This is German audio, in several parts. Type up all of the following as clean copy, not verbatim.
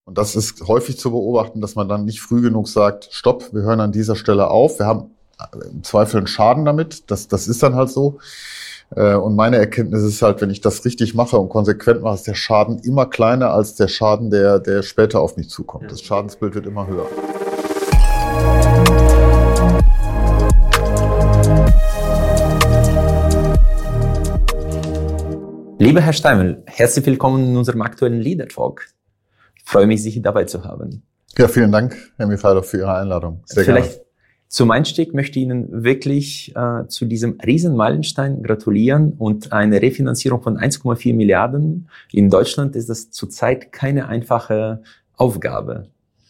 Und das ist häufig zu beobachten, dass man dann nicht früh genug sagt, stopp, wir hören an dieser Stelle auf. Wir haben im Zweifel einen Schaden damit. Das ist dann halt so. Und meine Erkenntnis ist halt, wenn ich das richtig mache und konsequent mache, ist der Schaden immer kleiner als der Schaden, der später auf mich zukommt. Das Schadensbild wird immer höher. Lieber Herr Steimel, herzlich willkommen in unserem aktuellen Leader Talk. Ich freue mich, Sie dabei zu haben. Ja, vielen Dank, Herr Michailov, für Ihre Einladung. Sehr Vielleicht gerne. Zum Einstieg möchte ich Ihnen wirklich zu diesem Riesenmeilenstein gratulieren und eine Refinanzierung von 1,4 Milliarden. In Deutschland ist das zurzeit keine einfache Aufgabe.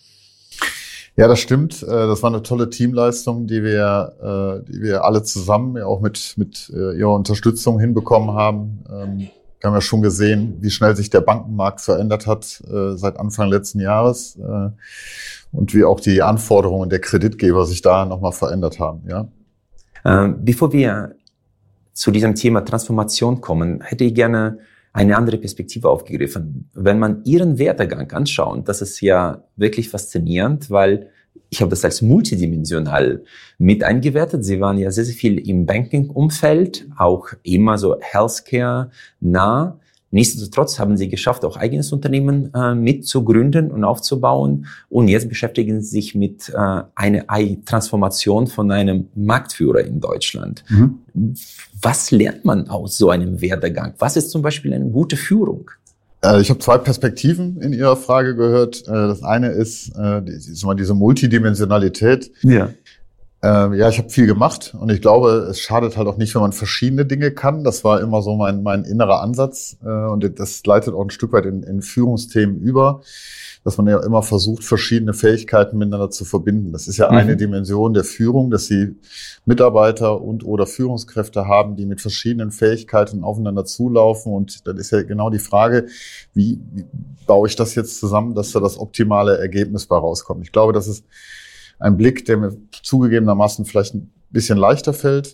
Ja, das stimmt. Das war eine tolle Teamleistung, die wir alle zusammen ja auch mit Ihrer Unterstützung hinbekommen haben. Wir haben ja schon gesehen, wie schnell sich der Bankenmarkt verändert hat seit Anfang letzten Jahres und wie auch die Anforderungen der Kreditgeber sich da nochmal verändert haben. Ja. Bevor wir zu diesem Thema Transformation kommen, hätte ich gerne eine andere Perspektive aufgegriffen. Wenn man Ihren Werdegang anschaut, das ist ja wirklich faszinierend, weil ich habe das als multidimensional mit eingewertet. Sie waren ja sehr, sehr viel im Banking-Umfeld, auch immer so Healthcare nah. Nichtsdestotrotz haben Sie geschafft, auch eigenes Unternehmen mitzugründen und aufzubauen. Und jetzt beschäftigen Sie sich mit einer Transformation von einem Marktführer in Deutschland. Mhm. Was lernt man aus so einem Werdegang? Was ist zum Beispiel eine gute Führung? Ich habe zwei Perspektiven in Ihrer Frage gehört. Das eine ist diese Multidimensionalität. Ja. Ja, ich habe viel gemacht und ich glaube, es schadet halt auch nicht, wenn man verschiedene Dinge kann. Das war immer so mein innerer Ansatz und das leitet auch ein Stück weit in Führungsthemen über, dass man ja immer versucht, verschiedene Fähigkeiten miteinander zu verbinden. Das ist ja eine Dimension der Führung, dass Sie Mitarbeiter und oder Führungskräfte haben, die mit verschiedenen Fähigkeiten aufeinander zulaufen. Und dann ist ja genau die Frage, wie baue ich das jetzt zusammen, dass da das optimale Ergebnis bei rauskommt. Ich glaube, das ist ein Blick, der mir zugegebenermaßen vielleicht ein bisschen leichter fällt.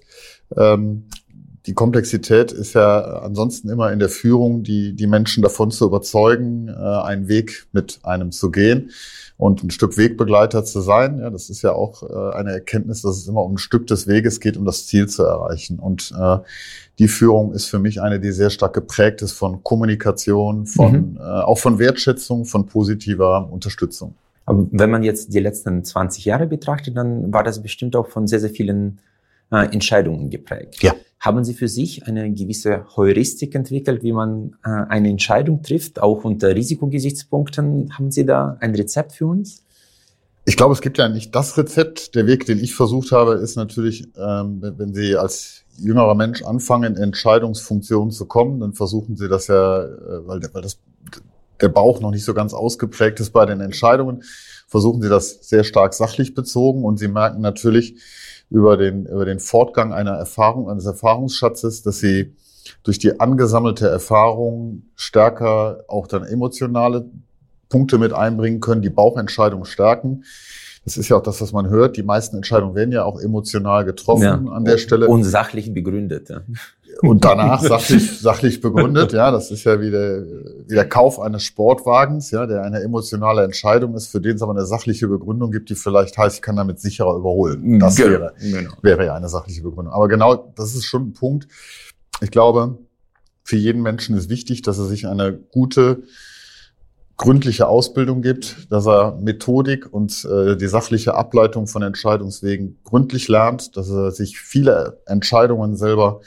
Die Komplexität ist ja ansonsten immer in der Führung, die Menschen davon zu überzeugen, einen Weg mit einem zu gehen und ein Stück Wegbegleiter zu sein. Ja, das ist ja auch eine Erkenntnis, dass es immer um ein Stück des Weges geht, um das Ziel zu erreichen. Und die Führung ist für mich eine, die sehr stark geprägt ist von Kommunikation, auch von Wertschätzung, von positiver Unterstützung. Aber wenn man jetzt die letzten 20 Jahre betrachtet, dann war das bestimmt auch von sehr, sehr vielen Entscheidungen geprägt. Ja. Haben Sie für sich eine gewisse Heuristik entwickelt, wie man eine Entscheidung trifft, auch unter Risikogesichtspunkten? Haben Sie da ein Rezept für uns? Ich glaube, es gibt ja nicht das Rezept. Der Weg, den ich versucht habe, ist natürlich, wenn Sie als jüngerer Mensch anfangen, in Entscheidungsfunktionen zu kommen, dann versuchen Sie das ja, weil der Bauch noch nicht so ganz ausgeprägt ist bei den Entscheidungen, versuchen Sie das sehr stark sachlich bezogen und Sie merken natürlich über den Fortgang eines Erfahrungsschatzes, dass Sie durch die angesammelte Erfahrung stärker auch dann emotionale Punkte mit einbringen können, die Bauchentscheidung stärken. Das ist ja auch das, was man hört. Die meisten Entscheidungen werden ja auch emotional getroffen an der Stelle. Und sachlich begründet. Ja. Und danach sachlich begründet, ja, das ist ja wie der Kauf eines Sportwagens, ja, der eine emotionale Entscheidung ist, für den es aber eine sachliche Begründung gibt, die vielleicht heißt, ich kann damit sicherer überholen. Das wäre ja eine sachliche Begründung. Aber genau, das ist schon ein Punkt. Ich glaube, für jeden Menschen ist wichtig, dass er sich eine gute, gründliche Ausbildung gibt, dass er Methodik und die sachliche Ableitung von Entscheidungswegen gründlich lernt, dass er sich viele Entscheidungen selber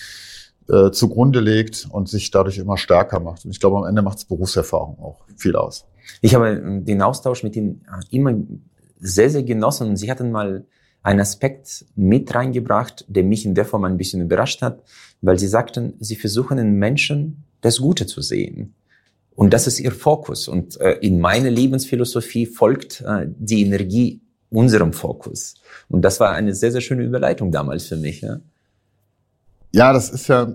zugrunde legt und sich dadurch immer stärker macht. Und ich glaube, am Ende macht es Berufserfahrung auch viel aus. Ich habe den Austausch mit Ihnen immer sehr, sehr genossen. Und Sie hatten mal einen Aspekt mit reingebracht, der mich in der Form ein bisschen überrascht hat, weil Sie sagten, Sie versuchen in Menschen das Gute zu sehen. Und das ist Ihr Fokus. Und in meiner Lebensphilosophie folgt die Energie unserem Fokus. Und das war eine sehr, sehr schöne Überleitung damals für mich. Ja. Ja, das ist ja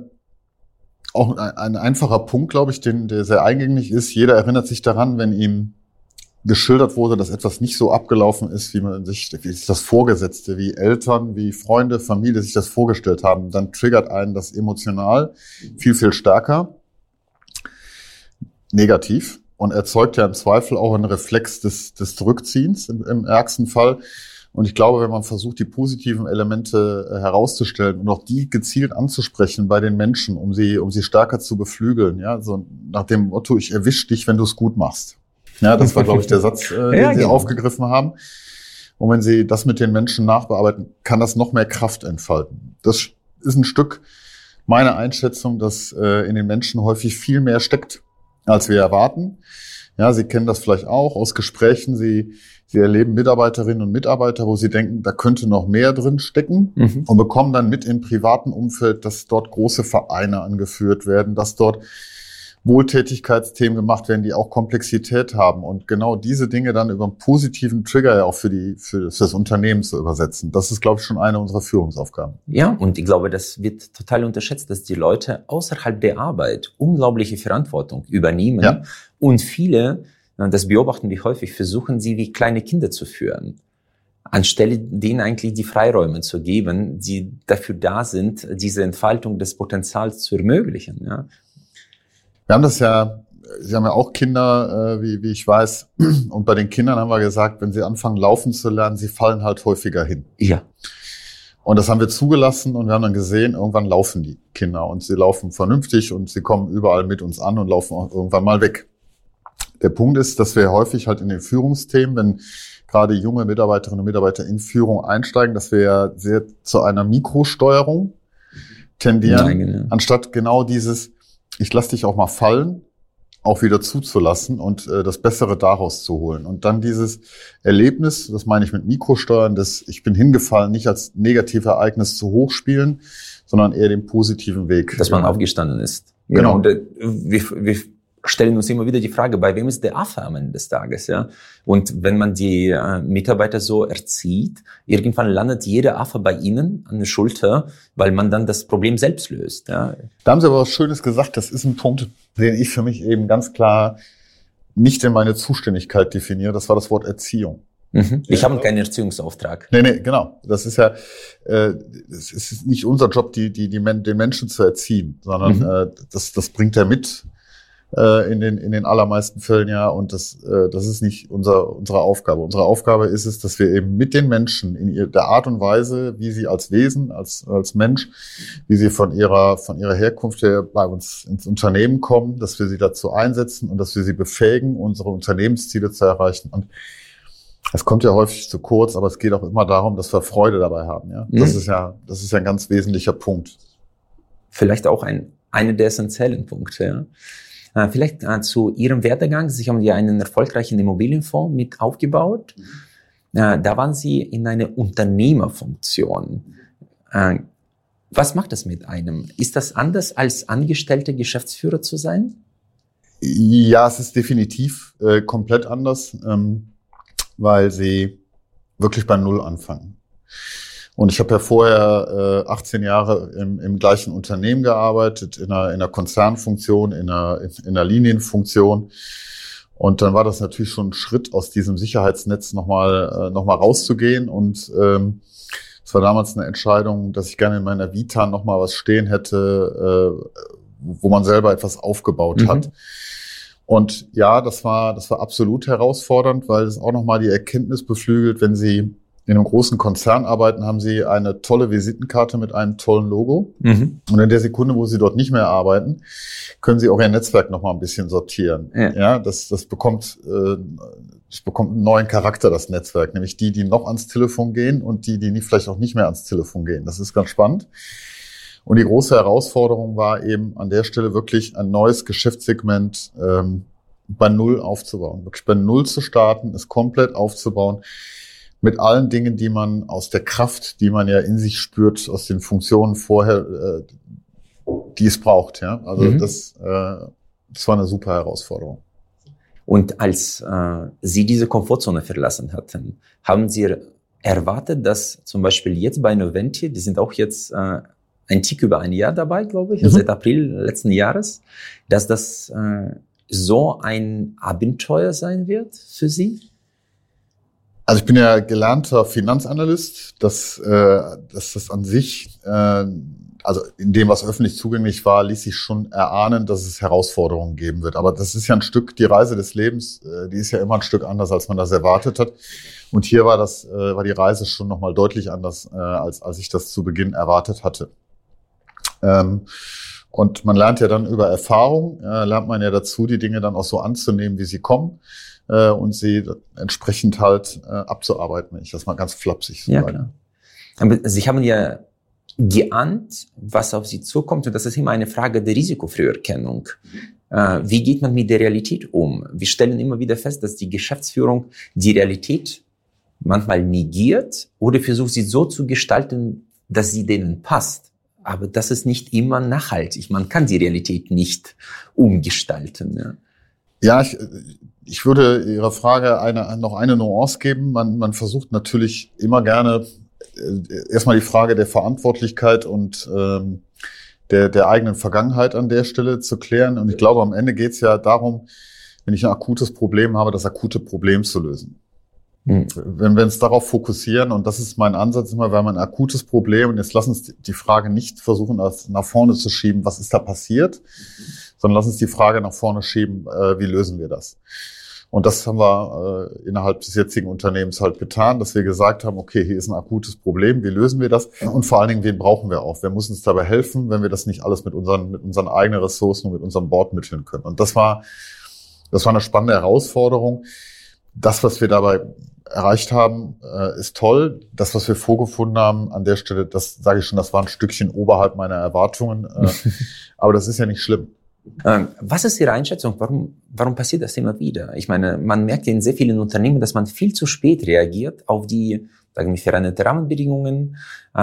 auch ein einfacher Punkt, glaube ich, der sehr eingängig ist. Jeder erinnert sich daran, wenn ihm geschildert wurde, dass etwas nicht so abgelaufen ist, wie sich das Vorgesetzte, wie Eltern, wie Freunde, Familie sich das vorgestellt haben. Dann triggert einen das emotional viel, viel stärker negativ. und erzeugt ja im Zweifel auch einen Reflex des Zurückziehens im ärgsten Fall. Und ich glaube, wenn man versucht, die positiven Elemente herauszustellen und auch die gezielt anzusprechen bei den Menschen, um sie stärker zu beflügeln, ja, so nach dem Motto, ich erwisch dich, wenn du es gut machst. Ja, das war, glaube ich, der Satz, den Sie aufgegriffen haben. Und wenn Sie das mit den Menschen nachbearbeiten, kann das noch mehr Kraft entfalten. Das ist ein Stück meiner Einschätzung, dass in den Menschen häufig viel mehr steckt, als wir erwarten. Ja, Sie kennen das vielleicht auch aus Gesprächen. Sie erleben Mitarbeiterinnen und Mitarbeiter, wo Sie denken, da könnte noch mehr drin stecken und bekommen dann mit im privaten Umfeld, dass dort große Vereine angeführt werden, dass dort Wohltätigkeitsthemen gemacht werden, die auch Komplexität haben und genau diese Dinge dann über einen positiven Trigger ja auch für das Unternehmen zu übersetzen. Das ist, glaube ich, schon eine unserer Führungsaufgaben. Ja, und ich glaube, das wird total unterschätzt, dass die Leute außerhalb der Arbeit unglaubliche Verantwortung übernehmen. Ja. Und viele, das beobachten wir häufig, versuchen sie wie kleine Kinder zu führen, anstelle denen eigentlich die Freiräume zu geben, die dafür da sind, diese Entfaltung des Potenzials zu ermöglichen. Ja. Wir haben das ja, Sie haben ja auch Kinder, wie ich weiß. Und bei den Kindern haben wir gesagt, wenn sie anfangen laufen zu lernen, sie fallen halt häufiger hin. Ja. Und das haben wir zugelassen und wir haben dann gesehen, irgendwann laufen die Kinder und sie laufen vernünftig und sie kommen überall mit uns an und laufen auch irgendwann mal weg. Der Punkt ist, dass wir häufig halt in den Führungsthemen, wenn gerade junge Mitarbeiterinnen und Mitarbeiter in Führung einsteigen, dass wir ja sehr zu einer Mikrosteuerung tendieren, anstatt genau dieses ich lass dich auch mal fallen, auch wieder zuzulassen und das Bessere daraus zu holen. Und dann dieses Erlebnis, das meine ich mit Mikrosteuern, das ich bin hingefallen, nicht als Negativereignis zu hochspielen, sondern eher den positiven Weg. Dass man aufgestanden ist. Genau. Und wir stellen uns immer wieder die Frage, bei wem ist der Affe am Ende des Tages? Ja? Und wenn man die Mitarbeiter so erzieht, irgendwann landet jeder Affe bei ihnen an der Schulter, weil man dann das Problem selbst löst. Ja? Da haben Sie aber was Schönes gesagt. Das ist ein Punkt, den ich für mich eben ganz klar nicht in meine Zuständigkeit definiere. Das war das Wort Erziehung. Ich habe keinen Erziehungsauftrag. Nee, genau. Das ist ja, es ist nicht unser Job, den Menschen zu erziehen, sondern das bringt er mit. In den allermeisten Fällen ja, und das ist nicht unsere Aufgabe. Unsere Aufgabe ist es, dass wir eben mit den Menschen in der Art und Weise, wie sie als Wesen, als Mensch, wie sie von ihrer Herkunft her bei uns ins Unternehmen kommen, dass wir sie dazu einsetzen und dass wir sie befähigen, unsere Unternehmensziele zu erreichen. Und es kommt ja häufig zu kurz, aber es geht auch immer darum, dass wir Freude dabei haben. Ja, das ist ja ein ganz wesentlicher Punkt. Vielleicht auch einer der essentiellen Punkte. Ja. Vielleicht zu Ihrem Werdegang. Sie haben ja einen erfolgreichen Immobilienfonds mit aufgebaut. Da waren Sie in einer Unternehmerfunktion. Was macht das mit einem? Ist das anders als angestellter Geschäftsführer zu sein? Ja, es ist definitiv komplett anders, weil Sie wirklich bei Null anfangen. Und ich habe ja vorher 18 Jahre im gleichen Unternehmen gearbeitet, in einer Konzernfunktion, in einer Linienfunktion. Und dann war das natürlich schon ein Schritt, aus diesem Sicherheitsnetz noch mal rauszugehen. Und es war damals eine Entscheidung, dass ich gerne in meiner Vita noch mal was stehen hätte, wo man selber etwas aufgebaut hat. Und ja, das war absolut herausfordernd, weil es auch noch mal die Erkenntnis beflügelt, wenn Sie in einem großen Konzern arbeiten, haben Sie eine tolle Visitenkarte mit einem tollen Logo. Und in der Sekunde, wo Sie dort nicht mehr arbeiten, können Sie auch Ihr Netzwerk noch mal ein bisschen sortieren. Ja, das bekommt einen neuen Charakter, das Netzwerk. Nämlich die noch ans Telefon gehen und die vielleicht auch nicht mehr ans Telefon gehen. Das ist ganz spannend. Und die große Herausforderung war eben an der Stelle wirklich ein neues Geschäftssegment bei Null aufzubauen. Wirklich bei Null zu starten, es komplett aufzubauen. Mit allen Dingen, die man aus der Kraft, die man ja in sich spürt, aus den Funktionen vorher, die es braucht. Ja, also das war eine super Herausforderung. Und als Sie diese Komfortzone verlassen hatten, haben Sie erwartet, dass zum Beispiel jetzt bei Noventi, die sind auch jetzt ein Tick über ein Jahr dabei, glaube ich, seit April letzten Jahres, dass das so ein Abenteuer sein wird für Sie? Also ich bin ja gelernter Finanzanalyst, dass das an sich also in dem, was öffentlich zugänglich war, ließ sich schon erahnen, dass es Herausforderungen geben wird. Aber das ist ja ein Stück, die Reise des Lebens, die ist ja immer ein Stück anders, als man das erwartet hat. Und hier war die Reise schon nochmal deutlich anders, als ich das zu Beginn erwartet hatte. Und man lernt ja dann über Erfahrung, lernt man ja dazu, die Dinge dann auch so anzunehmen, wie sie kommen, und sie entsprechend halt abzuarbeiten, wenn ich das mal ganz flapsig sage. Ja, klar. Aber Sie haben ja geahnt, was auf Sie zukommt, und das ist immer eine Frage der Risikofrüherkennung. Wie geht man mit der Realität um? Wir stellen immer wieder fest, dass die Geschäftsführung die Realität manchmal negiert oder versucht, sie so zu gestalten, dass sie denen passt. Aber das ist nicht immer nachhaltig. Man kann die Realität nicht umgestalten. Ja, ich würde Ihrer Frage noch eine Nuance geben. Man versucht natürlich immer gerne erstmal die Frage der Verantwortlichkeit und der eigenen Vergangenheit an der Stelle zu klären. Und ich glaube, am Ende geht es ja darum, wenn ich ein akutes Problem habe, das akute Problem zu lösen. Wenn wir uns darauf fokussieren, und das ist mein Ansatz immer, wir haben ein akutes Problem, und jetzt lass uns die Frage nicht versuchen, nach vorne zu schieben, was ist da passiert, sondern lass uns die Frage nach vorne schieben, wie lösen wir das? Und das haben wir innerhalb des jetzigen Unternehmens halt getan, dass wir gesagt haben, okay, hier ist ein akutes Problem, wie lösen wir das? Und vor allen Dingen, wen brauchen wir auch? Wer muss uns dabei helfen, wenn wir das nicht alles mit unseren eigenen Ressourcen und mit unseren Bordmitteln können? Und das war eine spannende Herausforderung. Das, was wir dabei erreicht haben, ist toll. Das, was wir vorgefunden haben an der Stelle, das sage ich schon, das war ein Stückchen oberhalb meiner Erwartungen. Aber das ist ja nicht schlimm. Was ist Ihre Einschätzung? Warum passiert das immer wieder? Ich meine, man merkt ja in sehr vielen Unternehmen, dass man viel zu spät reagiert auf die, sagen wir, veränderte Rahmenbedingungen.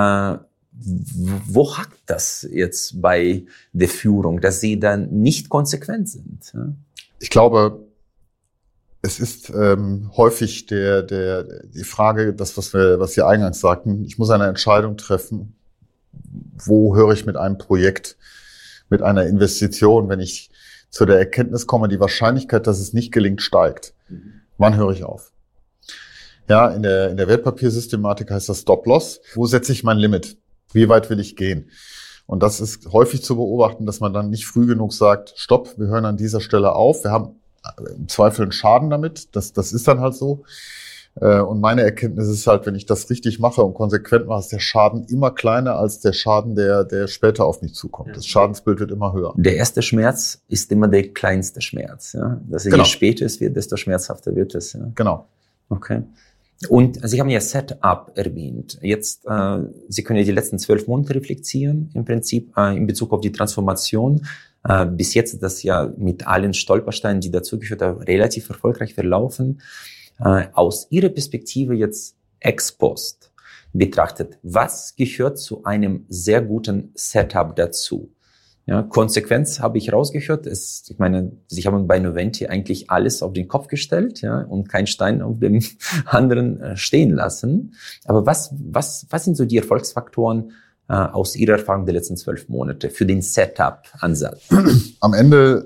Wo hakt das jetzt bei der Führung, dass Sie dann nicht konsequent sind? Ich glaube, es ist häufig die Frage, was Sie eingangs sagten. Ich muss eine Entscheidung treffen. Wo höre ich mit einem Projekt, mit einer Investition, wenn ich zu der Erkenntnis komme, die Wahrscheinlichkeit, dass es nicht gelingt, steigt? Wann höre ich auf? Ja, in der Wertpapiersystematik heißt das Stop-Loss. Wo setze ich mein Limit? Wie weit will ich gehen? Und das ist häufig zu beobachten, dass man dann nicht früh genug sagt, stopp, wir hören an dieser Stelle auf. Wir haben im Zweifel einen Schaden damit. Das ist dann halt so. Und meine Erkenntnis ist halt, wenn ich das richtig mache und konsequent mache, ist der Schaden immer kleiner als der Schaden, der später auf mich zukommt. Das Schadensbild wird immer höher. Der erste Schmerz ist immer der kleinste Schmerz. Ja? Genau. Je später es wird, desto schmerzhafter wird es. Ja? Genau. Okay. Und Sie haben ja Setup erwähnt. Jetzt, Sie können ja die letzten 12 Monate reflektieren, im Prinzip, in Bezug auf die Transformation. Bis jetzt ist das ja mit allen Stolpersteinen, die dazugehört haben, relativ erfolgreich verlaufen. Aus Ihrer Perspektive jetzt ex post betrachtet, was gehört zu einem sehr guten Setup dazu? Ja, Konsequenz habe ich rausgehört. Ich meine, Sie haben bei Noventi eigentlich alles auf den Kopf gestellt, ja, und keinen Stein auf dem anderen stehen lassen. Aber was sind so die Erfolgsfaktoren aus Ihrer Erfahrung der letzten 12 Monate für den Setup-Ansatz? Am Ende,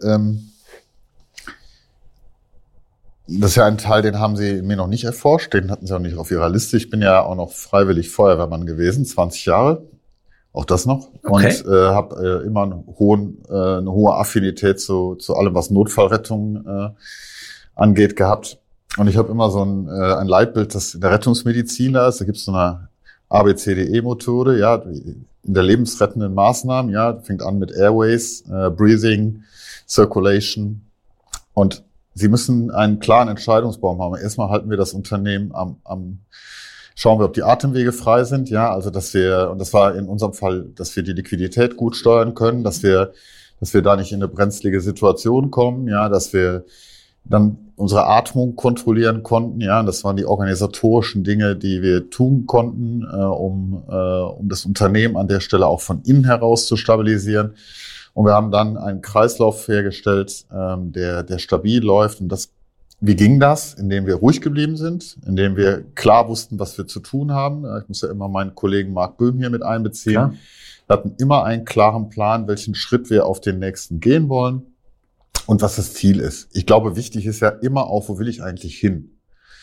das ist ja ein Teil, den haben Sie mir noch nicht erforscht, den hatten Sie auch nicht auf Ihrer Liste. Ich bin ja auch noch freiwillig Feuerwehrmann gewesen, 20 Jahre, auch das noch. Okay. Und habe immer eine hohe Affinität zu allem, was Notfallrettung angeht, gehabt. Und ich habe immer so ein Leitbild, das in der Rettungsmedizin da ist. Da gibt es so eine ABCDE-Methode, ja, in der lebensrettenden Maßnahmen, ja, fängt an mit Airways, Breathing, Circulation, und Sie müssen einen klaren Entscheidungsbaum haben. Erstmal halten wir das Unternehmen schauen wir, ob die Atemwege frei sind, ja, also und das war in unserem Fall, dass wir die Liquidität gut steuern können, dass wir da nicht in eine brenzlige Situation kommen, ja, dass wir dann unsere Atmung kontrollieren konnten, ja, das waren die organisatorischen Dinge, die wir tun konnten, um das Unternehmen an der Stelle auch von innen heraus zu stabilisieren. Und wir haben dann einen Kreislauf hergestellt, der stabil läuft. Und wie ging das? Indem wir ruhig geblieben sind, indem wir klar wussten, was wir zu tun haben. Ich muss ja immer meinen Kollegen Marc Böhm hier mit einbeziehen. Klar. Wir hatten immer einen klaren Plan, welchen Schritt wir auf den nächsten gehen wollen und was das Ziel ist. Ich glaube, wichtig ist ja immer auch, wo will ich eigentlich hin?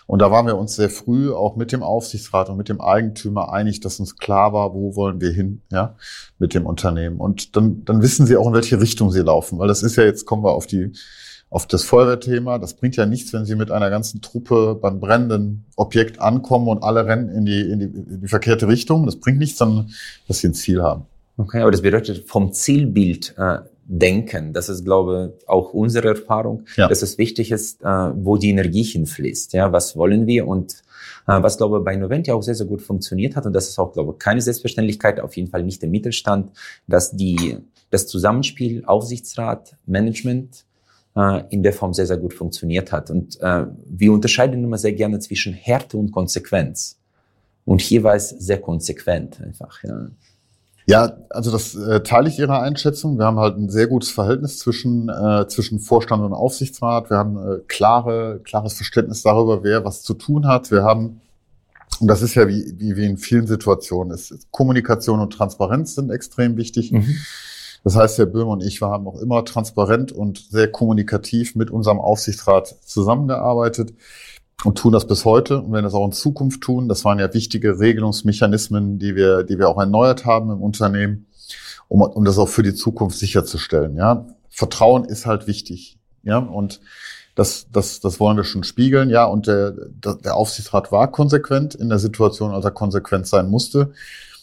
Und da waren wir uns sehr früh auch mit dem Aufsichtsrat und mit dem Eigentümer einig, dass uns klar war, wo wollen wir hin, ja, mit dem Unternehmen. Und dann wissen sie auch, in welche Richtung sie laufen, weil das ist ja, jetzt kommen wir auf das Feuerwehrthema. Das bringt ja nichts, wenn Sie mit einer ganzen Truppe beim brennenden Objekt ankommen und alle rennen in die verkehrte Richtung. Das bringt nichts, sondern dass Sie ein Ziel haben. Okay, aber das bedeutet vom Zielbild denken. Das ist, glaube ich, auch unsere Erfahrung, dass es wichtig ist, wo die Energie hinfließt. Ja, was wollen wir? Und was, glaube ich, bei Novent auch sehr, sehr gut funktioniert hat. Und das ist auch, glaube ich, keine Selbstverständlichkeit, auf jeden Fall nicht im Mittelstand, dass das Zusammenspiel Aufsichtsrat, Management in der Form sehr, sehr gut funktioniert hat. Und wir unterscheiden immer sehr gerne zwischen Härte und Konsequenz. Und hier war es sehr konsequent einfach, ja. Ja, also das teile ich Ihrer Einschätzung. Wir haben halt ein sehr gutes Verhältnis zwischen Vorstand und Aufsichtsrat. Wir haben klares Verständnis darüber, wer was zu tun hat. Wir haben, und das ist ja wie in vielen Situationen, Kommunikation und Transparenz sind extrem wichtig. Mhm. Das heißt, Herr Böhme und ich, wir haben auch immer transparent und sehr kommunikativ mit unserem Aufsichtsrat zusammengearbeitet und tun das bis heute und werden das auch in Zukunft tun. Das waren ja wichtige Regelungsmechanismen, die wir auch erneuert haben im Unternehmen, um das auch für die Zukunft sicherzustellen. Ja, Vertrauen ist halt wichtig. Ja, und das wollen wir schon spiegeln. Ja, und der Aufsichtsrat war konsequent in der Situation, als er konsequent sein musste.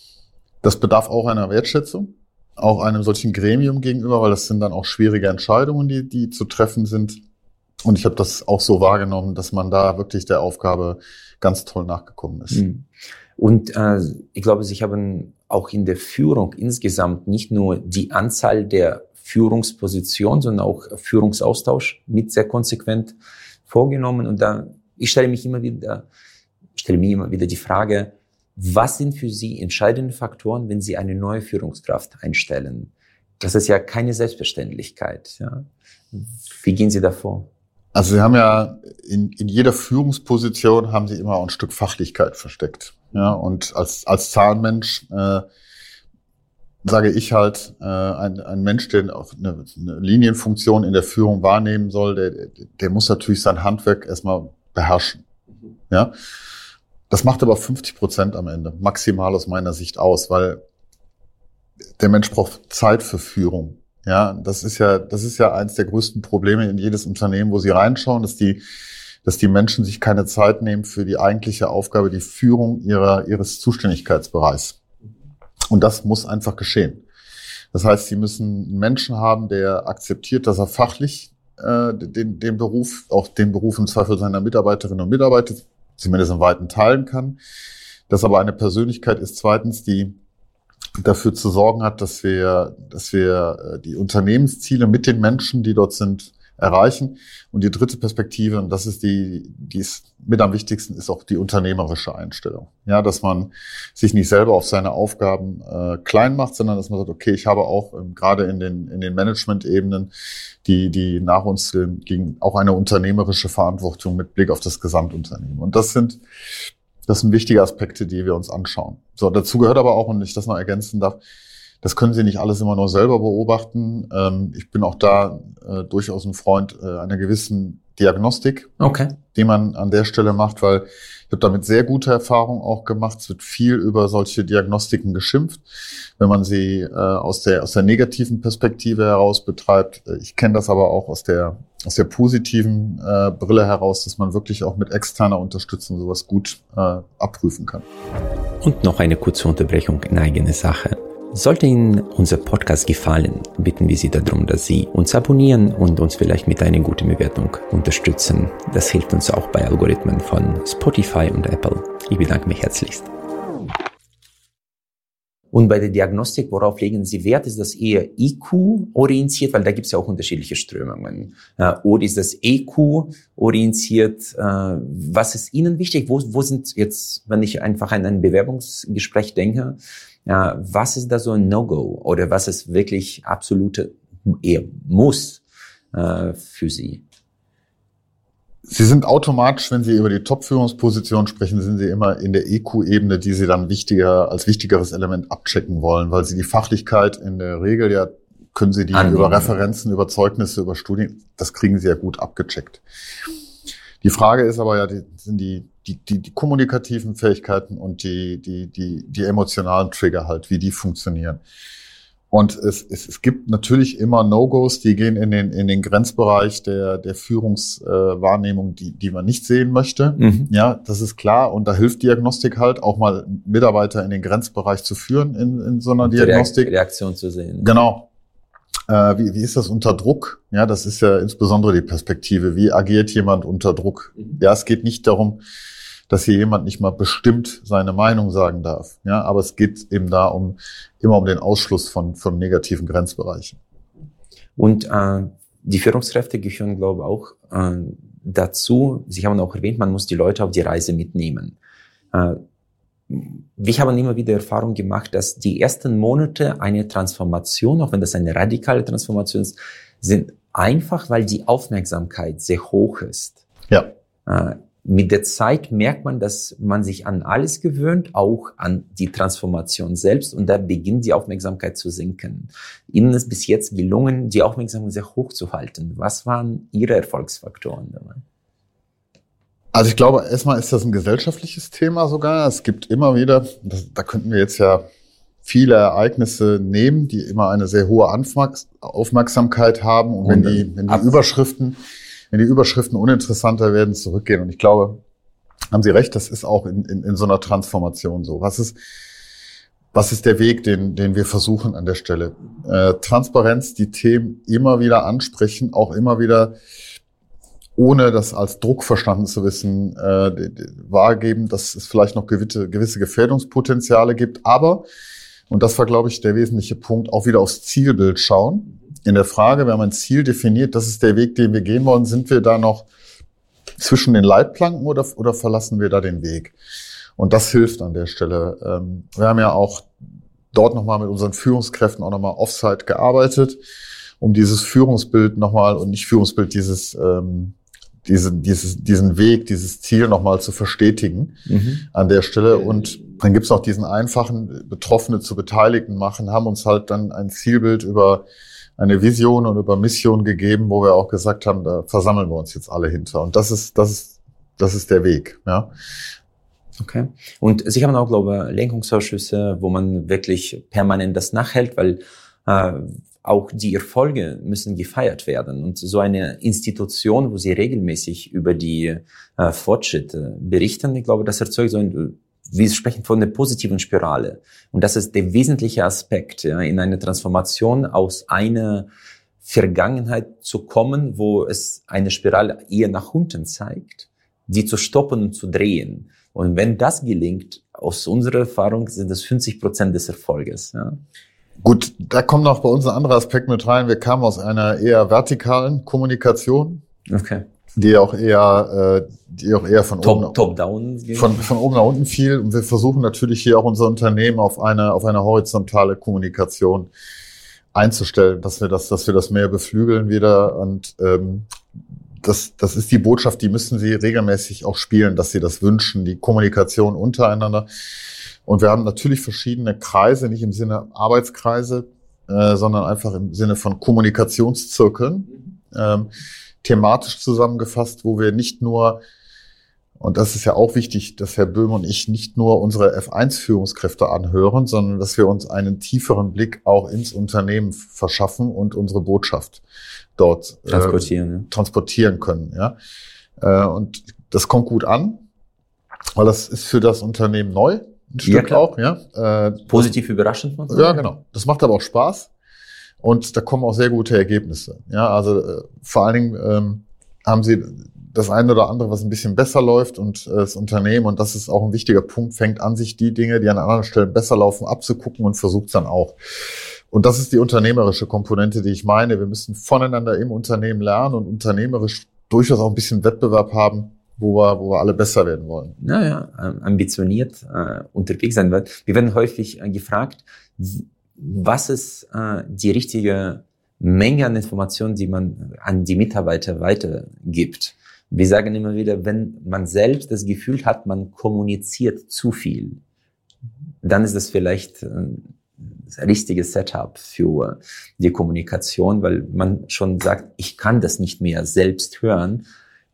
Das bedarf auch einer Wertschätzung, auch einem solchen Gremium gegenüber, weil das sind dann auch schwierige Entscheidungen, die zu treffen sind. Und ich habe das auch so wahrgenommen, dass man da wirklich der Aufgabe ganz toll nachgekommen ist. Und ich glaube, Sie haben auch in der Führung insgesamt nicht nur die Anzahl der Führungspositionen, sondern auch Führungsaustausch mit sehr konsequent vorgenommen. Und ich stelle mir immer wieder die Frage, was sind für Sie entscheidende Faktoren, wenn Sie eine neue Führungskraft einstellen? Das ist ja keine Selbstverständlichkeit. Ja? Wie gehen Sie da vor? Also Sie haben ja in jeder Führungsposition haben Sie immer auch ein Stück Fachlichkeit versteckt. Ja, und als Zahlenmensch sage ich halt, ein Mensch, der auch eine Linienfunktion in der Führung wahrnehmen soll, der muss natürlich sein Handwerk erstmal beherrschen. Ja, das macht aber 50% am Ende maximal aus meiner Sicht aus, weil der Mensch braucht Zeit für Führung. Ja, das ist ja eins der größten Probleme in jedes Unternehmen, wo Sie reinschauen, dass die Menschen sich keine Zeit nehmen für die eigentliche Aufgabe, die Führung ihres Zuständigkeitsbereichs. Und das muss einfach geschehen. Das heißt, Sie müssen einen Menschen haben, der akzeptiert, dass er fachlich den Beruf im Zweifel seiner Mitarbeiterinnen und Mitarbeiter zumindest in weiten Teilen kann. Das aber eine Persönlichkeit ist zweitens, die dafür zu sorgen hat, dass wir die Unternehmensziele mit den Menschen, die dort sind, erreichen. Und die dritte Perspektive, und das ist die ist mit am wichtigsten, ist auch die unternehmerische Einstellung. Ja, dass man sich nicht selber auf seine Aufgaben klein macht, sondern dass man sagt, okay, ich habe auch gerade in den Management-Ebenen, die nach uns ging, auch eine unternehmerische Verantwortung mit Blick auf das Gesamtunternehmen. Und das sind wichtige Aspekte, die wir uns anschauen. So, dazu gehört aber auch, und ich das noch ergänzen darf, das können Sie nicht alles immer nur selber beobachten. Ich bin auch da durchaus ein Freund einer gewissen Diagnostik, die man an der Stelle macht, weil ich habe damit sehr gute Erfahrungen auch gemacht. Es wird viel über solche Diagnostiken geschimpft, wenn man sie aus der negativen Perspektive heraus betreibt. Ich kenne das aber auch aus der positiven Brille heraus, dass man wirklich auch mit externer Unterstützung sowas gut abprüfen kann. Und noch eine kurze Unterbrechung in eigene Sache. Sollte Ihnen unser Podcast gefallen, bitten wir Sie darum, dass Sie uns abonnieren und uns vielleicht mit einer guten Bewertung unterstützen. Das hilft uns auch bei Algorithmen von Spotify und Apple. Ich bedanke mich herzlichst. Und bei der Diagnostik, worauf legen Sie Wert? Ist das eher IQ-orientiert? Weil da gibt es ja auch unterschiedliche Strömungen. Oder ist das EQ-orientiert? Was ist Ihnen wichtig? Wo sind jetzt, wenn ich einfach an ein Bewerbungsgespräch denke, was ist da so ein No-Go? Oder was ist wirklich absolute eher Muss für Sie? Sie sind automatisch, wenn Sie über die Top-Führungsposition sprechen, sind Sie immer in der EQ-Ebene, die Sie dann als wichtigeres Element abchecken wollen, weil Sie die Fachlichkeit in der Regel ja, können Sie die über Referenzen, über Zeugnisse, über Studien, das kriegen Sie ja gut abgecheckt. Die Frage ist aber ja, sind die kommunikativen Fähigkeiten und die emotionalen Trigger halt, wie die funktionieren. Und es gibt natürlich immer No-Gos, die gehen in den Grenzbereich der Führungswahrnehmung, die man nicht sehen möchte. Mhm. Ja, das ist klar. Und da hilft Diagnostik halt, auch mal Mitarbeiter in den Grenzbereich zu führen in so einer Diagnostik. Reaktion zu sehen. Genau. Wie ist das unter Druck? Ja, das ist ja insbesondere die Perspektive. Wie agiert jemand unter Druck? Mhm. Ja, es geht nicht darum, dass hier jemand nicht mal bestimmt seine Meinung sagen darf. Ja, aber es geht eben da immer um den Ausschluss von negativen Grenzbereichen. Und die Führungskräfte gehören, glaube ich, auch dazu. Sie haben auch erwähnt, man muss die Leute auf die Reise mitnehmen. Wir haben immer wieder Erfahrung gemacht, dass die ersten Monate einer Transformation, auch wenn das eine radikale Transformation ist, sind einfach, weil die Aufmerksamkeit sehr hoch ist. Ja. Mit der Zeit merkt man, dass man sich an alles gewöhnt, auch an die Transformation selbst, und da beginnt die Aufmerksamkeit zu sinken. Ihnen ist bis jetzt gelungen, die Aufmerksamkeit sehr hoch zu halten. Was waren Ihre Erfolgsfaktoren dabei? Also ich glaube, erstmal ist das ein gesellschaftliches Thema sogar. Es gibt immer wieder, da könnten wir jetzt ja viele Ereignisse nehmen, die immer eine sehr hohe Aufmerksamkeit haben, und wenn die Überschriften uninteressanter werden, zurückgehen. Und ich glaube, haben Sie recht, das ist auch in so einer Transformation so. Was ist der Weg, den wir versuchen an der Stelle? Transparenz, die Themen immer wieder ansprechen, auch immer wieder, ohne das als Druck verstanden zu wissen, wahrgeben, dass es vielleicht noch gewisse Gefährdungspotenziale gibt. Aber, und das war, glaube ich, der wesentliche Punkt, auch wieder aufs Zielbild schauen. In der Frage, wir haben ein Ziel definiert, das ist der Weg, den wir gehen wollen, sind wir da noch zwischen den Leitplanken oder verlassen wir da den Weg? Und das hilft an der Stelle. Wir haben ja auch dort nochmal mit unseren Führungskräften auch nochmal Offsite gearbeitet, um dieses Führungsbild nochmal, und nicht Führungsbild, diesen Weg, dieses Ziel nochmal zu verstetigen an der Stelle. Und dann gibt's auch diesen einfachen Betroffene zu Beteiligten machen, haben uns halt dann ein Zielbild über eine Vision und über Mission gegeben, wo wir auch gesagt haben, da versammeln wir uns jetzt alle hinter. Und das ist der Weg, ja. Okay. Und Sie haben auch, glaube ich, Lenkungsausschüsse, wo man wirklich permanent das nachhält, weil auch die Erfolge müssen gefeiert werden. Und so eine Institution, wo Sie regelmäßig über die Fortschritte berichten, ich glaube, das erzeugt so ein, wir sprechen von der positiven Spirale. Und das ist der wesentliche Aspekt, ja, in einer Transformation aus einer Vergangenheit zu kommen, wo es eine Spirale eher nach unten zeigt, die zu stoppen und zu drehen. Und wenn das gelingt, aus unserer Erfahrung sind das 50% des Erfolges. Ja. Gut, da kommt noch bei uns ein anderer Aspekt mit rein. Wir kamen aus einer eher vertikalen Kommunikation. Okay. Die auch eher von Top-down von oben nach unten fiel. Und wir versuchen natürlich hier auch unser Unternehmen auf eine horizontale Kommunikation einzustellen, dass wir das mehr beflügeln wieder. Und das ist die Botschaft, die müssen Sie regelmäßig auch spielen, dass Sie das wünschen, die Kommunikation untereinander. Und wir haben natürlich verschiedene Kreise, nicht im Sinne Arbeitskreise, sondern einfach im Sinne von Kommunikationszirkeln. Thematisch zusammengefasst, wo wir nicht nur, und das ist ja auch wichtig, dass Herr Böhm und ich nicht nur unsere F1-Führungskräfte anhören, sondern dass wir uns einen tieferen Blick auch ins Unternehmen verschaffen und unsere Botschaft dort transportieren können. Ja? Und das kommt gut an, weil das ist für das Unternehmen neu, ein Stück auch. Ja? Positiv überraschend. Ja, genau. Das macht aber auch Spaß. Und da kommen auch sehr gute Ergebnisse. Ja, also vor allen Dingen haben Sie das eine oder andere, was ein bisschen besser läuft, und das Unternehmen, und das ist auch ein wichtiger Punkt, fängt an, sich die Dinge, die an anderen Stellen besser laufen, abzugucken und versucht es dann auch. Und das ist die unternehmerische Komponente, die ich meine. Wir müssen voneinander im Unternehmen lernen und unternehmerisch durchaus auch ein bisschen Wettbewerb haben, wo wir alle besser werden wollen. Naja, ambitioniert unterwegs sein wird. Wir werden häufig gefragt, was ist die richtige Menge an Informationen, die man an die Mitarbeiter weitergibt? Wir sagen immer wieder, wenn man selbst das Gefühl hat, man kommuniziert zu viel, dann ist das vielleicht das richtige Setup für die Kommunikation, weil man schon sagt, ich kann das nicht mehr selbst hören.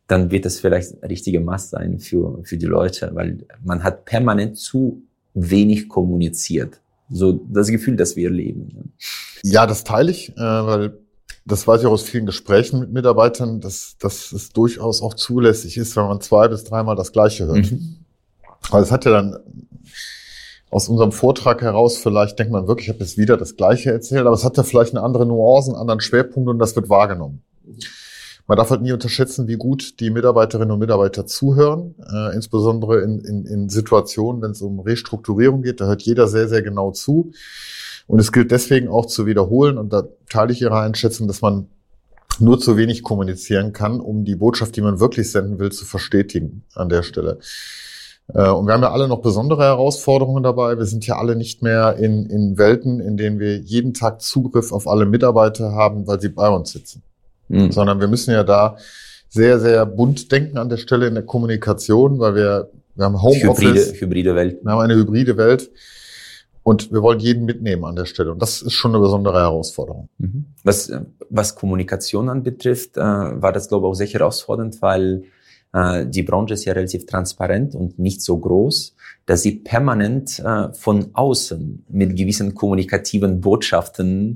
dann wird das vielleicht ein richtiger Mast sein für die Leute, weil man hat permanent zu wenig kommuniziert. So das Gefühl, dass wir leben. Ja, das teile ich, weil das weiß ich auch aus vielen Gesprächen mit Mitarbeitern, dass es durchaus auch zulässig ist, wenn man 2 bis 3 Mal das Gleiche hört. Weil es hat ja dann aus unserem Vortrag heraus, vielleicht denkt man wirklich, ich habe jetzt wieder das Gleiche erzählt, aber es hat ja vielleicht eine andere Nuance, einen anderen Schwerpunkt und das wird wahrgenommen. Man darf halt nie unterschätzen, wie gut die Mitarbeiterinnen und Mitarbeiter zuhören, insbesondere in Situationen, wenn es um Restrukturierung geht, da hört jeder sehr, sehr genau zu. Und es gilt deswegen auch zu wiederholen, und da teile ich Ihre Einschätzung, dass man nur zu wenig kommunizieren kann, um die Botschaft, die man wirklich senden will, zu verstetigen an der Stelle. Und wir haben ja alle noch besondere Herausforderungen dabei. Wir sind ja alle nicht mehr in Welten, in denen wir jeden Tag Zugriff auf alle Mitarbeiter haben, weil sie bei uns sitzen. Sondern wir müssen ja da sehr, sehr bunt denken an der Stelle in der Kommunikation, weil wir haben Homeoffice. Hybride Welt. Wir haben eine hybride Welt. Und wir wollen jeden mitnehmen an der Stelle. Und das ist schon eine besondere Herausforderung. Was Kommunikation anbetrifft, war das, glaube ich, auch sehr herausfordernd, weil die Branche ist ja relativ transparent und nicht so groß, dass sie permanent von außen mit gewissen kommunikativen Botschaften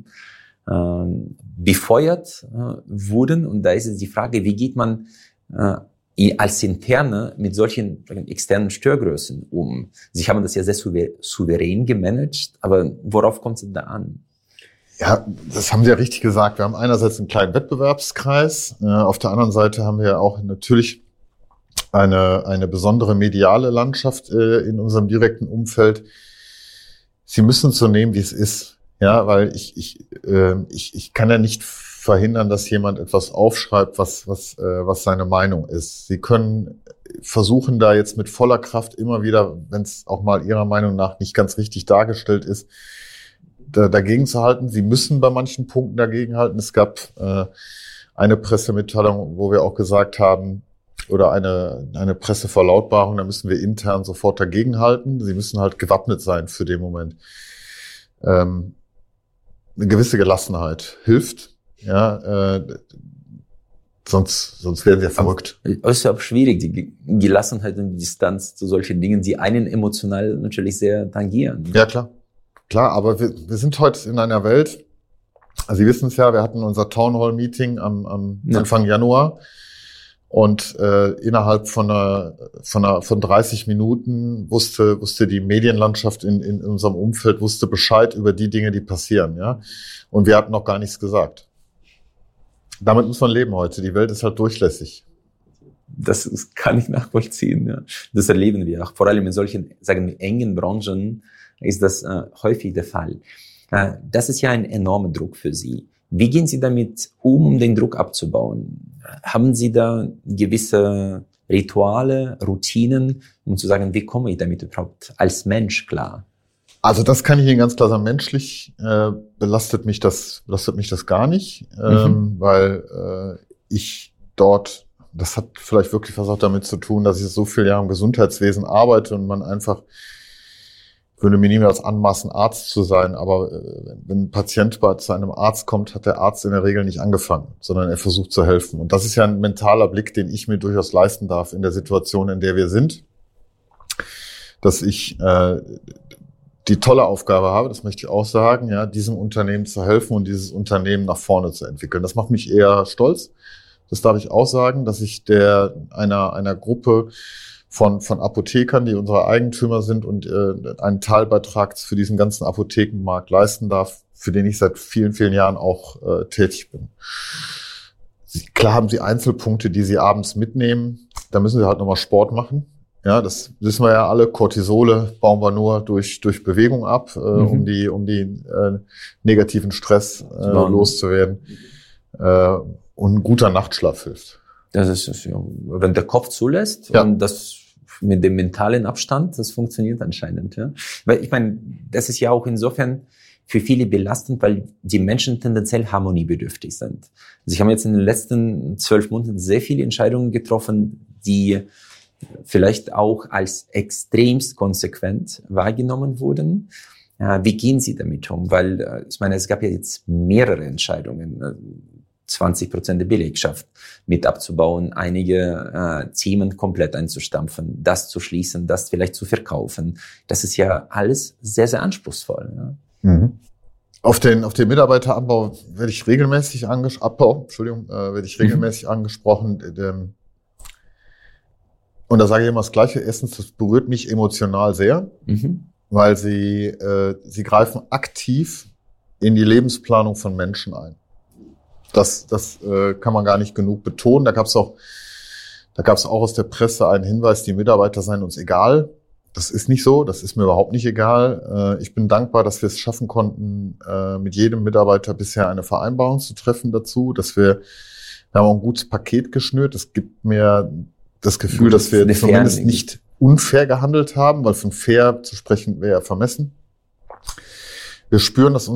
befeuert wurden. Und da ist es die Frage, wie geht man als Interne mit solchen externen Störgrößen um? Sie haben das ja sehr souverän gemanagt, aber worauf kommt es da an? Ja, das haben Sie ja richtig gesagt. Wir haben einerseits einen kleinen Wettbewerbskreis, auf der anderen Seite haben wir auch natürlich eine besondere mediale Landschaft in unserem direkten Umfeld. Sie müssen es so nehmen, wie es ist. Ja, weil ich kann ja nicht verhindern, dass jemand etwas aufschreibt, was seine Meinung ist. Sie können versuchen, da jetzt mit voller Kraft immer wieder, wenn es auch mal Ihrer Meinung nach nicht ganz richtig dargestellt ist, dagegen zu halten. Sie müssen bei manchen Punkten dagegen halten. Es gab eine Pressemitteilung, wo wir auch gesagt haben, oder eine Presseverlautbarung, da müssen wir intern sofort dagegenhalten. Sie müssen halt gewappnet sein für den Moment. Eine gewisse Gelassenheit hilft. Ja, sonst werden sie ja verrückt. Es ist auch schwierig, die Gelassenheit und die Distanz zu solchen Dingen, die einen emotional natürlich sehr tangieren. Ja, klar, aber wir sind heute in einer Welt, also Sie wissen es ja, wir hatten unser Townhall-Meeting am Anfang Januar und innerhalb von 30 Minuten wusste die Medienlandschaft in unserem Umfeld wusste Bescheid über die Dinge, die passieren, ja, und wir hatten noch gar nichts gesagt. Damit muss man leben heute. Die Welt ist halt durchlässig. Das kann ich nachvollziehen. Ja. Das erleben wir auch. Vor allem in solchen, sagen wir, engen Branchen ist das häufig der Fall. Das ist ja ein enormer Druck für Sie. Wie gehen Sie damit um den Druck abzubauen? Haben Sie da gewisse Rituale, Routinen, um zu sagen, wie komme ich damit überhaupt als Mensch klar? Also das kann ich Ihnen ganz klar sagen. Menschlich belastet mich das gar nicht, weil ich dort, das hat vielleicht wirklich was auch damit zu tun, dass ich so viele Jahre im Gesundheitswesen arbeite und man einfach, würde mir niemals anmaßen, Arzt zu sein, aber wenn ein Patient zu einem Arzt kommt, hat der Arzt in der Regel nicht angefangen, sondern er versucht zu helfen. Und das ist ja ein mentaler Blick, den ich mir durchaus leisten darf in der Situation, in der wir sind, dass ich die tolle Aufgabe habe, das möchte ich auch sagen, ja, diesem Unternehmen zu helfen und dieses Unternehmen nach vorne zu entwickeln. Das macht mich eher stolz. Das darf ich auch sagen, dass ich einer Gruppe von Apothekern, die unsere Eigentümer sind und einen Teilbeitrag für diesen ganzen Apothekenmarkt leisten darf, für den ich seit vielen, vielen Jahren auch tätig bin. Klar haben Sie Einzelpunkte, die Sie abends mitnehmen. Da müssen Sie halt nochmal Sport machen. Ja, das wissen wir ja alle. Cortisole bauen wir nur durch Bewegung ab, um die negativen Stress loszuwerden. Und ein guter Nachtschlaf hilft. Das ist, ja, wenn der Kopf zulässt, ja. Und das mit dem mentalen Abstand, das funktioniert anscheinend. Ja. Weil ich meine, das ist ja auch insofern für viele belastend, weil die Menschen tendenziell harmoniebedürftig sind. Also ich habe jetzt in den letzten 12 Monaten sehr viele Entscheidungen getroffen, die vielleicht auch als extremst konsequent wahrgenommen wurden. Wie gehen Sie damit um? Weil ich meine, es gab ja jetzt mehrere Entscheidungen. 20% der Belegschaft mit abzubauen, einige Themen komplett einzustampfen, das zu schließen, das vielleicht zu verkaufen. Das ist ja alles sehr, sehr anspruchsvoll. Ja. Mhm. Auf den Mitarbeiterabbau werde ich regelmäßig angesprochen. Und da sage ich immer das Gleiche. Erstens, das berührt mich emotional sehr, weil sie greifen aktiv in die Lebensplanung von Menschen ein. Das kann man gar nicht genug betonen. Da gab es auch aus der Presse einen Hinweis, die Mitarbeiter seien uns egal. Das ist nicht so, das ist mir überhaupt nicht egal. Ich bin dankbar, dass wir es schaffen konnten, mit jedem Mitarbeiter bisher eine Vereinbarung zu treffen dazu, wir haben auch ein gutes Paket geschnürt. Das gibt mir das Gefühl, dass wir zumindest nicht unfair gehandelt haben, weil von fair zu sprechen wäre ja vermessen. Wir spüren, dass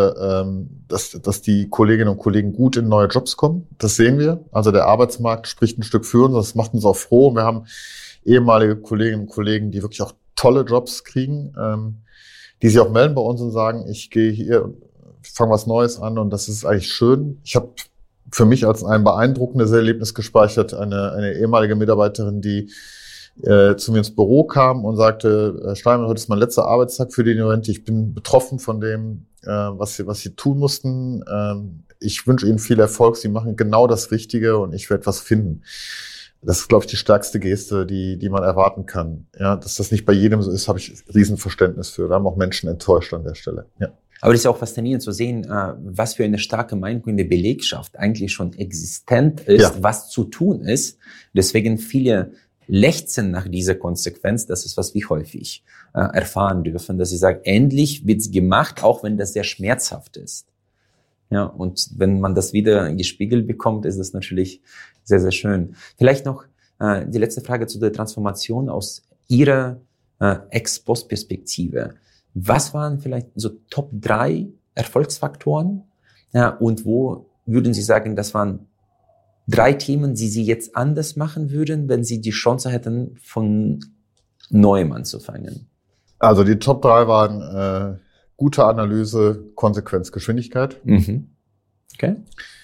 dass die Kolleginnen und Kollegen gut in neue Jobs kommen. Das sehen wir. Also der Arbeitsmarkt spricht ein Stück für uns. Das macht uns auch froh. Wir haben ehemalige Kolleginnen und Kollegen, die wirklich auch tolle Jobs kriegen, die sich auch melden bei uns und sagen, ich gehe hier, ich fange was Neues an und das ist eigentlich schön. Ich habe für mich als ein beeindruckendes Erlebnis gespeichert, eine ehemalige Mitarbeiterin, die zu mir ins Büro kam und sagte, Herr Steinmann, heute ist mein letzter Arbeitstag für die Rente. Ich bin betroffen von dem, was Sie tun mussten. Ich wünsche Ihnen viel Erfolg. Sie machen genau das Richtige und ich werde was finden. Das ist, glaube ich, die stärkste Geste, die man erwarten kann. Ja, dass das nicht bei jedem so ist, habe ich Riesenverständnis für. Da haben auch Menschen enttäuscht an der Stelle. Ja. Aber das ist auch faszinierend zu sehen, was für eine starke Meinung in der Belegschaft eigentlich schon existent ist, was zu tun ist. Deswegen viele lechzen nach dieser Konsequenz. Das ist, was wir häufig erfahren dürfen, dass sie sagen, endlich wird's gemacht, auch wenn das sehr schmerzhaft ist. Ja, und wenn man das wieder gespiegelt bekommt, ist es natürlich sehr, sehr schön. Vielleicht noch die letzte Frage zu der Transformation aus Ihrer Ex-Post-Perspektive. Was waren vielleicht so Top 3 Erfolgsfaktoren? Ja, und wo würden Sie sagen, das waren 3 Themen, die Sie jetzt anders machen würden, wenn Sie die Chance hätten, von neuem anzufangen? Also die Top 3 waren gute Analyse, Konsequenz, Geschwindigkeit. Okay.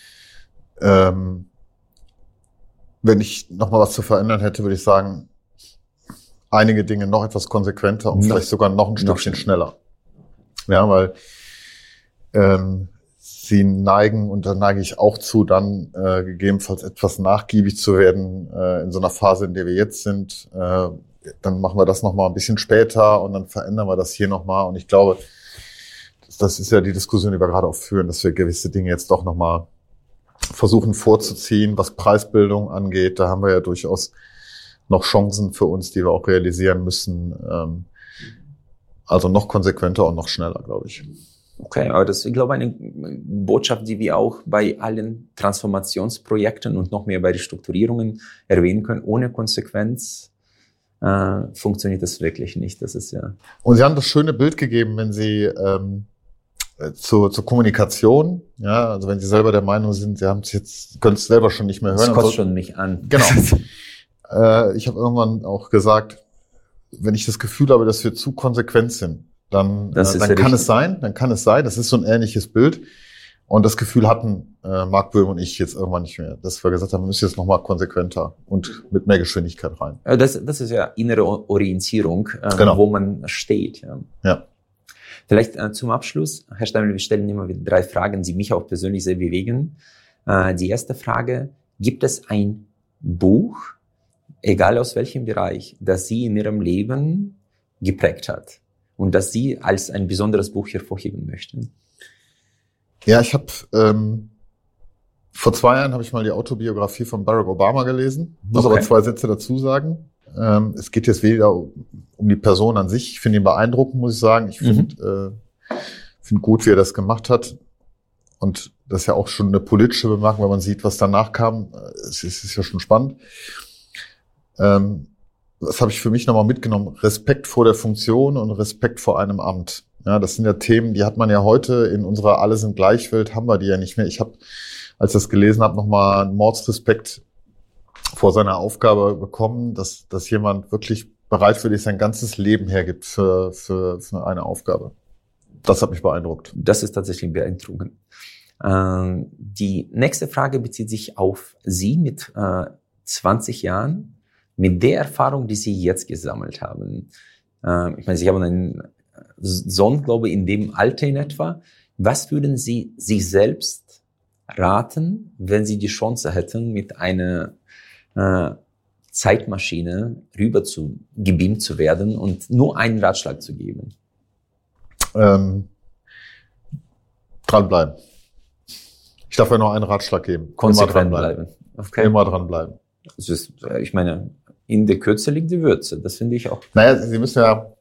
Wenn ich noch mal was zu verändern hätte, würde ich sagen, einige Dinge noch etwas konsequenter und vielleicht sogar noch ein Stückchen schneller. Ja, weil sie neigen, und da neige ich auch zu, dann gegebenenfalls etwas nachgiebig zu werden in so einer Phase, in der wir jetzt sind. Dann machen wir das noch mal ein bisschen später und dann verändern wir das hier noch mal. Und ich glaube, das ist ja die Diskussion, die wir gerade auch führen, dass wir gewisse Dinge jetzt doch noch mal versuchen vorzuziehen, was Preisbildung angeht. Da haben wir ja durchaus noch Chancen für uns, die wir auch realisieren müssen. Also noch konsequenter und noch schneller, glaube ich. Okay, aber das ist, ich glaube, eine Botschaft, die wir auch bei allen Transformationsprojekten und noch mehr bei den Strukturierungen erwähnen können. Ohne Konsequenz funktioniert das wirklich nicht. Das ist ja. Und Sie haben das schöne Bild gegeben, wenn Sie zur Kommunikation, ja, also wenn Sie selber der Meinung sind, Sie haben es jetzt, können es selber schon nicht mehr hören. Das kotzt schon mich an. Genau. Ich habe irgendwann auch gesagt, wenn ich das Gefühl habe, dass wir zu konsequent sind, dann kann es sein, das ist so ein ähnliches Bild. Und das Gefühl hatten Marc Böhm und ich jetzt irgendwann nicht mehr, dass wir gesagt haben, wir müssen jetzt nochmal konsequenter und mit mehr Geschwindigkeit rein. Das ist ja innere Orientierung, genau, wo man steht. Ja. Vielleicht zum Abschluss, Herr Steinmann, wir stellen immer wieder 3 Fragen, die mich auch persönlich sehr bewegen. Die erste Frage, gibt es ein Buch, egal aus welchem Bereich, das Sie in Ihrem Leben geprägt hat und das Sie als ein besonderes Buch hervorheben möchten? Ja, ich habe vor 2 Jahren habe ich mal die Autobiografie von Barack Obama gelesen. Muss aber 2 Sätze dazu sagen. Es geht jetzt weniger um die Person an sich. Ich finde ihn beeindruckend, muss ich sagen. Ich finde gut, wie er das gemacht hat. Und das ist ja auch schon eine politische Bemerkung, wenn man sieht, was danach kam. Es ist ja schon spannend. Das habe ich für mich nochmal mitgenommen. Respekt vor der Funktion und Respekt vor einem Amt. Ja, das sind ja Themen, die hat man ja heute in unserer Alle sind gleich Welt, haben wir die ja nicht mehr. Ich habe, als ich das gelesen habe, nochmal einen Mordsrespekt vor seiner Aufgabe bekommen, dass jemand wirklich bereitwillig sein ganzes Leben hergibt für eine Aufgabe. Das hat mich beeindruckt. Das ist tatsächlich beeindruckend. Die nächste Frage bezieht sich auf Sie mit 20 Jahren, mit der Erfahrung, die Sie jetzt gesammelt haben. Ich meine, Sie haben einen Sohn, glaube ich, in dem Alter in etwa. Was würden Sie sich selbst raten, wenn Sie die Chance hätten, mit einer Zeitmaschine rüber gebeamt zu werden und nur einen Ratschlag zu geben? Dranbleiben. Ich darf ja noch einen Ratschlag geben. Konsequent bleiben. Okay. Immer dranbleiben. Ich meine, in der Kürze liegt die Würze. Das finde ich auch. Naja, Sie müssen ja,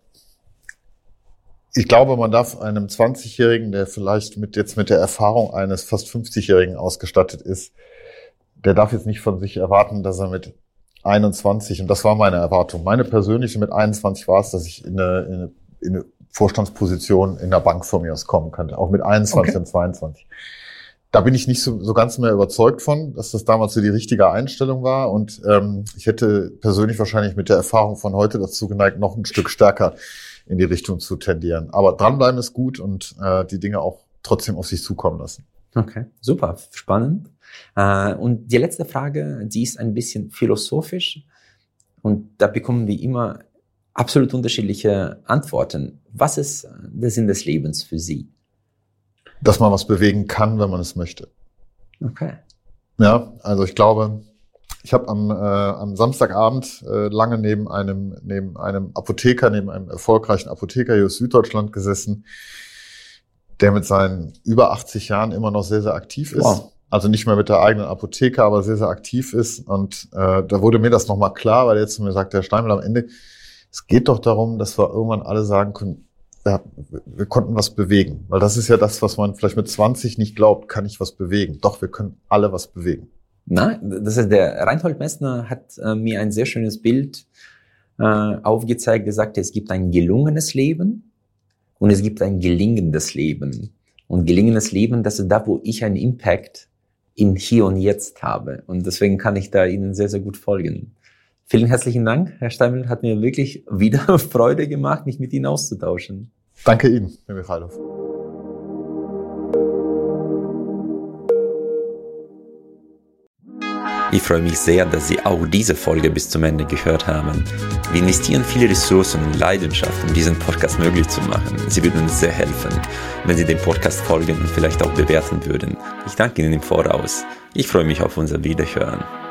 ich glaube, man darf einem 20-Jährigen, der vielleicht mit der Erfahrung eines fast 50-Jährigen ausgestattet ist, der darf jetzt nicht von sich erwarten, dass er mit 21, und das war meine Erwartung, meine persönliche mit 21 war es, dass ich in eine Vorstandsposition in der Bank von mir aus kommen könnte, auch mit 21 und 22. Da bin ich nicht so ganz mehr überzeugt von, dass das damals so die richtige Einstellung war. Und ich hätte persönlich wahrscheinlich mit der Erfahrung von heute dazu geneigt, noch ein Stück stärker in die Richtung zu tendieren. Aber dranbleiben ist gut und die Dinge auch trotzdem auf sich zukommen lassen. Okay, super, spannend. Und die letzte Frage, die ist ein bisschen philosophisch. Und da bekommen wir immer absolut unterschiedliche Antworten. Was ist der Sinn des Lebens für Sie? Dass man was bewegen kann, wenn man es möchte. Okay. Ja, also ich glaube, ich habe am Samstagabend lange neben einem Apotheker, neben einem erfolgreichen Apotheker hier aus Süddeutschland gesessen, der mit seinen über 80 Jahren immer noch sehr, sehr aktiv ist. Wow. Also nicht mehr mit der eigenen Apotheke, aber sehr, sehr aktiv ist. Und da wurde mir das nochmal klar, weil er jetzt zu mir sagte, Herr Steinmüller, am Ende, es geht doch darum, dass wir irgendwann alle sagen können, wir konnten was bewegen. Weil das ist ja das, was man vielleicht mit 20 nicht glaubt, kann ich was bewegen. Doch, wir können alle was bewegen. Nein, das ist der Reinhold Messner hat mir ein sehr schönes Bild aufgezeigt. Er sagte, es gibt ein gelungenes Leben und es gibt ein gelingendes Leben. Und gelingendes Leben, das ist da, wo ich einen Impact in Hier und Jetzt habe. Und deswegen kann ich da Ihnen sehr, sehr gut folgen. Vielen herzlichen Dank, Herr Steinmüller. Hat mir wirklich wieder Freude gemacht, mich mit Ihnen auszutauschen. Danke Ihnen, Herr Michailov. Ich freue mich sehr, dass Sie auch diese Folge bis zum Ende gehört haben. Wir investieren viele Ressourcen und Leidenschaft, um diesen Podcast möglich zu machen. Sie würden uns sehr helfen, wenn Sie dem Podcast folgen und vielleicht auch bewerten würden. Ich danke Ihnen im Voraus. Ich freue mich auf unser Wiederhören.